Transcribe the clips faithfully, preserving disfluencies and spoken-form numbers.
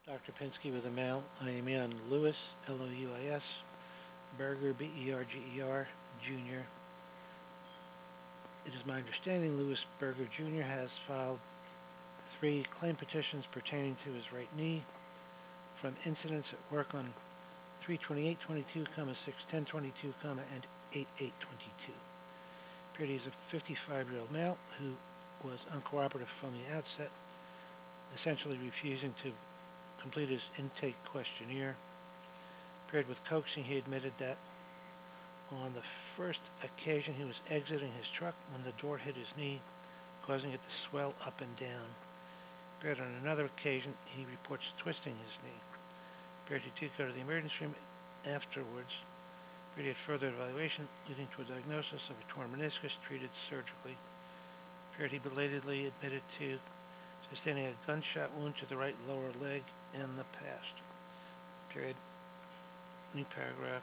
Doctor Pinsky with the mail. I am Ian Lewis, L O U I S, Berger, B E R G E R, Junior It is my understanding Louis Berger, Junior has filed three claim petitions pertaining to his right knee from incidents at work on three twenty-eight twenty-two, six ten twenty-two, and eight eight twenty-two. He is a fifty-five-year-old male who was uncooperative from the outset, essentially refusing to complete his intake questionnaire. Paired with coaxing, he admitted that on the first occasion he was exiting his truck when the door hit his knee, causing it to swell up and down. Paired on another occasion, he reports twisting his knee. Paired he did go to the emergency room afterwards. Paired he had further evaluation, leading to a diagnosis of a torn meniscus treated surgically. Paired he belatedly admitted to sustaining a gunshot wound to the right lower leg in the past. Period. New paragraph.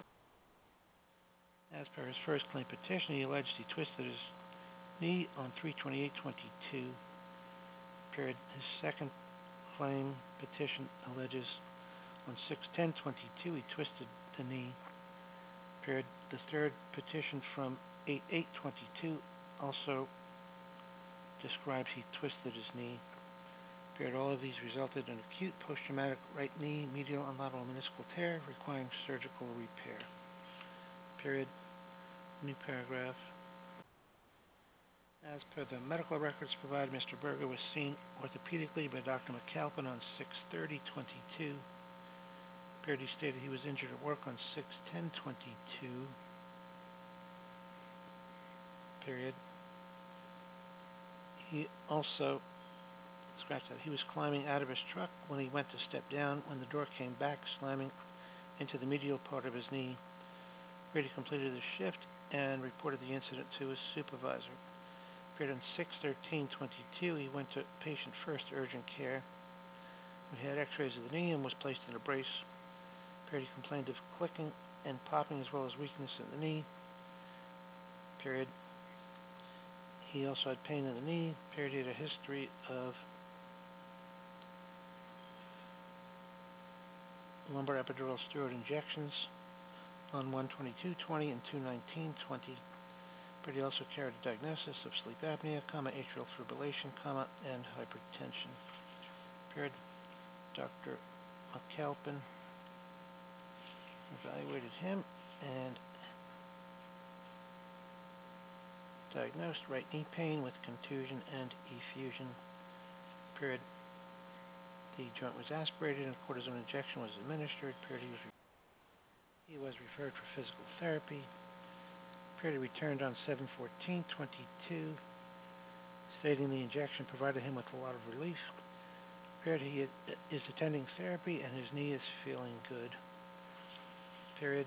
As per his first claim petition, he alleged he twisted his knee on three twenty-eight twenty-two. Period. His second claim petition alleges on six ten twenty-two he twisted the knee. Period. The third petition from eight eight twenty-two also describes he twisted his knee. Period. All of these resulted in acute post-traumatic right knee medial and lateral meniscal tear requiring surgical repair. Period. New paragraph. As per the medical records provided, Mister Berger was seen orthopedically by Doctor McAlpin on six thirty twenty-two. Period. He stated he was injured at work on six ten twenty-two. Period. He also scratched that he was climbing out of his truck when he went to step down when the door came back, slamming into the medial part of his knee. Period. He completed his shift and reported the incident to his supervisor. Period. On six thirteen twenty-two, he went to patient first urgent care. He had x-rays of the knee and was placed in a brace. Period. He complained of clicking and popping as well as weakness in the knee. Period. He also had pain in the knee. Period. He had a history of lumbar epidural steroid injections on one twenty-two twenty and two nineteen twenty. But he also carried a diagnosis of sleep apnea, comma, atrial fibrillation, comma, and hypertension. Period. Doctor McAlpin evaluated him and diagnosed right knee pain with contusion and effusion. Period. The joint was aspirated and cortisone injection was administered. Period. He was, he was referred for physical therapy. Period. He returned on seven fourteen twenty-two, stating the injection provided him with a lot of relief. Period. He is attending therapy and his knee is feeling good. Period.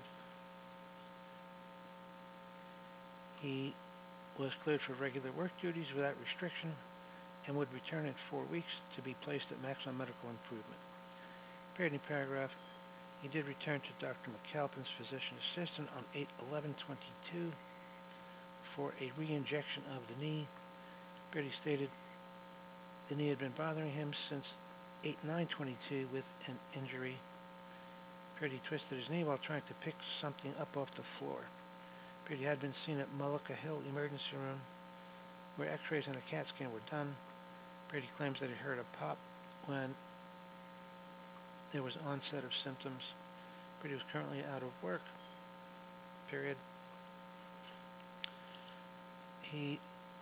He was cleared for regular work duties without restriction and would return in four weeks to be placed at maximum medical improvement. Period. In paragraph, he did return to Doctor McAlpin's physician assistant on eight eleven twenty-two for a re-injection of the knee. Period. He stated the knee had been bothering him since eight nine twenty-two with an injury. Period. He twisted his knee while trying to pick something up off the floor. Period. He had been seen at Mullica Hill Emergency Room where x-rays and a CAT scan were done. Period. He claims that he heard a pop when there was onset of symptoms. But he was currently out of work. Period. He,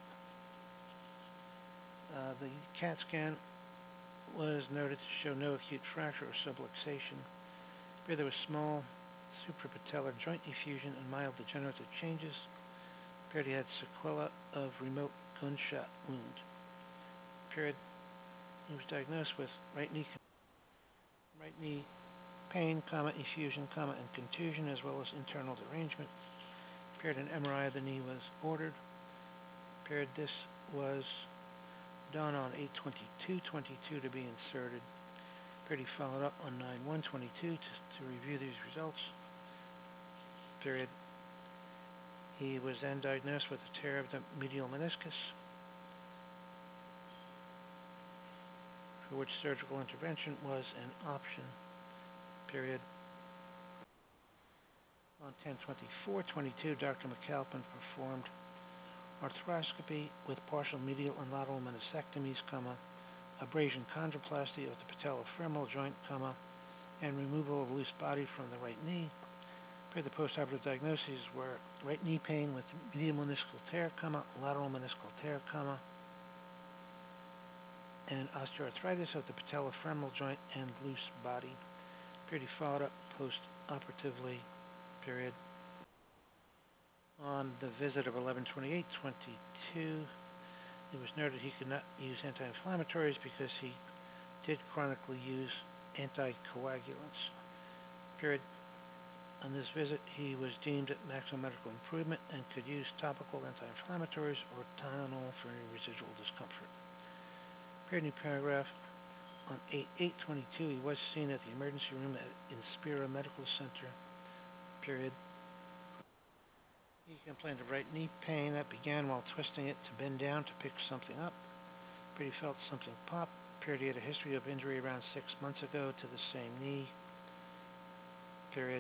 uh, the CAT scan was noted to show no acute fracture or subluxation. Period. There was small suprapatellar joint effusion and mild degenerative changes. Period. He had sequela of remote gunshot wound. Period. He was diagnosed with right knee right knee pain, comma, effusion, comma, and contusion, as well as internal derangement. Period. An M R I of the knee was ordered. Period. This was done on eight twenty-two twenty-two to be inserted. Period. He followed up on nine one twenty-two to, to review these results. Period. He was then diagnosed with a tear of the medial meniscus. for which surgical intervention was an option, period. On ten twenty-four twenty-two, Doctor McAlpin performed arthroscopy with partial medial and lateral meniscectomies, comma, abrasion chondroplasty of the patellofemoral joint, comma, and removal of loose body from the right knee. For the postoperative diagnoses were right knee pain with medial meniscal tear, comma, lateral meniscal tear, comma, and osteoarthritis of the patellofemoral joint and loose body. Period. He followed up post-operatively, period. On the visit of eleven twenty-eight twenty-two, it was noted he could not use anti-inflammatories because he did chronically use anticoagulants, period. On this visit, he was deemed at maximum medical improvement and could use topical anti-inflammatories or Tylenol for any residual discomfort. Period. New paragraph. On eight eight twenty-two, he was seen at the emergency room at Inspira Medical Center, period. He complained of right knee pain that began while twisting it to bend down to pick something up. Period. He felt something pop. Period. He had a history of injury around six months ago to the same knee, period.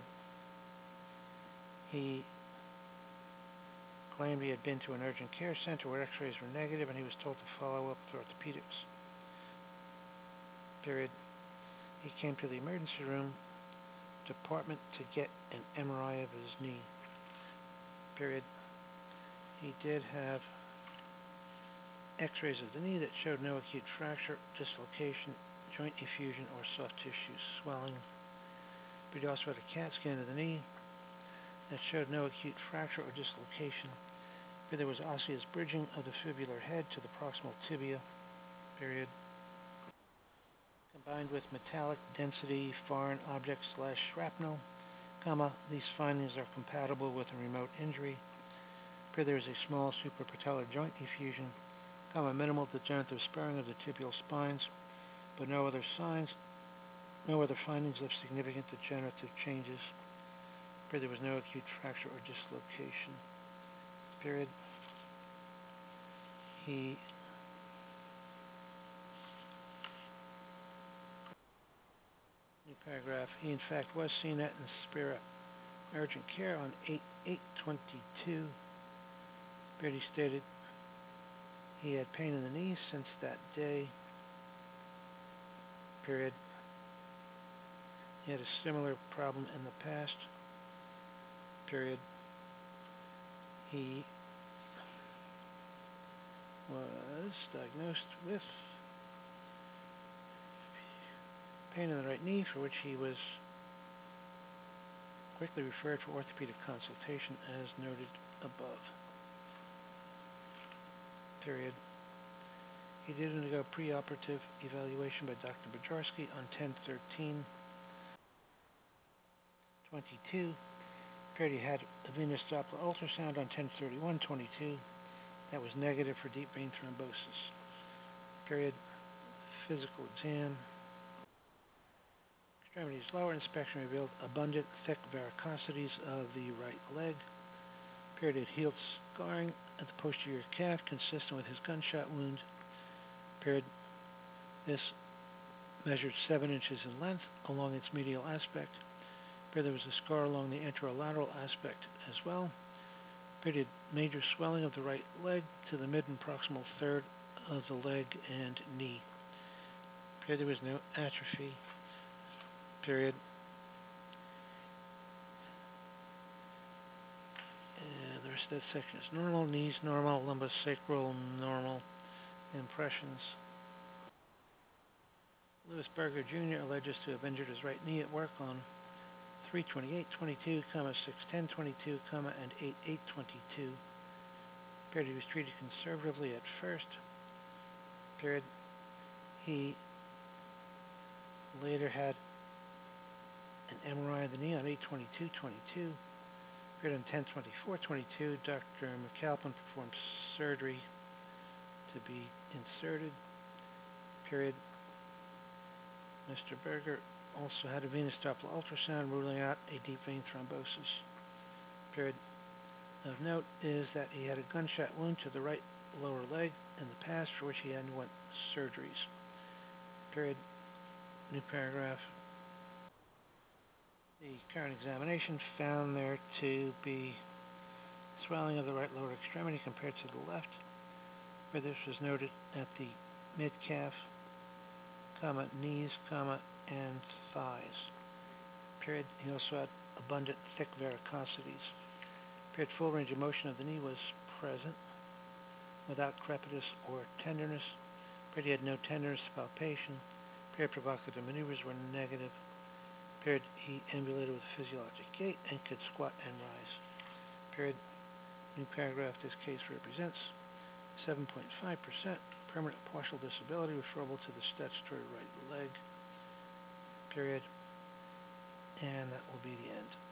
He claimed he had been to an urgent care center where x-rays were negative and he was told to follow up with orthopedics, period. He came to the emergency room department to get an M R I of his knee, period. He did have x-rays of the knee that showed no acute fracture, dislocation, joint effusion, or soft tissue swelling. But he also had a CAT scan of the knee that showed no acute fracture or dislocation. But there was osseous bridging of the fibular head to the proximal tibia, period. Combined with metallic density foreign object slash shrapnel, comma, these findings are compatible with a remote injury. Period. There is a small suprapatellar joint effusion, comma, minimal degenerative sparing of the tibial spines, but no other signs, no other findings of significant degenerative changes. Period. There was no acute fracture or dislocation, period. He New paragraph. He in fact was seen at Inspira Urgent Care on eight eight twenty-two. Period. He stated he had pain in the knee since that day, period. He had a similar problem in the past, period. He was diagnosed with pain in the right knee, for which he was quickly referred for orthopedic consultation as noted above, period. He did undergo preoperative evaluation by Doctor Bajarski on ten thirteen twenty-two. Period. He had a venous Doppler ultrasound on ten thirty-one twenty-two that was negative for deep vein thrombosis, period. Physical exam. Extremities lower inspection revealed abundant thick varicosities of the right leg. Period. It healed scarring at the posterior calf consistent with his gunshot wound. Period. This measured seven inches in length along its medial aspect. Period. There was a scar along the anterolateral aspect as well. Period. Major swelling of the right leg to the mid and proximal third of the leg and knee. Period. There was no atrophy. Period. And the rest of that section is normal. Knees normal. Lumbosacral normal. Impressions. Louis Berger Junior alleges to have injured his right knee at work on three twenty-eight twenty-two, six ten twenty-two, and eight eight twenty-two. Period. He was treated conservatively at first. Period. He later had an M R I of the knee on eight twenty-two twenty-two. Period. On ten twenty-four twenty-two, Doctor McAlpin performed surgery to be inserted. Period. Mister Berger also had a venous Doppler ultrasound ruling out a deep vein thrombosis. Period. Of note is that he had a gunshot wound to the right lower leg in the past for which he underwent surgeries. period, new paragraph. The current examination found there to be swelling of the right lower extremity compared to the left, where this was noted at the mid-calf, comma, knees, comma, and thighs. Period. He also had abundant thick varicosities. Period. Full range of motion of the knee was present, without crepitus or tenderness. Period. He had no tenderness palpation. Period. Provocative maneuvers were negative. Period. He ambulated with a physiologic gait and could squat and rise. Period. New paragraph. This case represents seven point five percent permanent partial disability referable to the statutory right leg. Period. And that will be the end.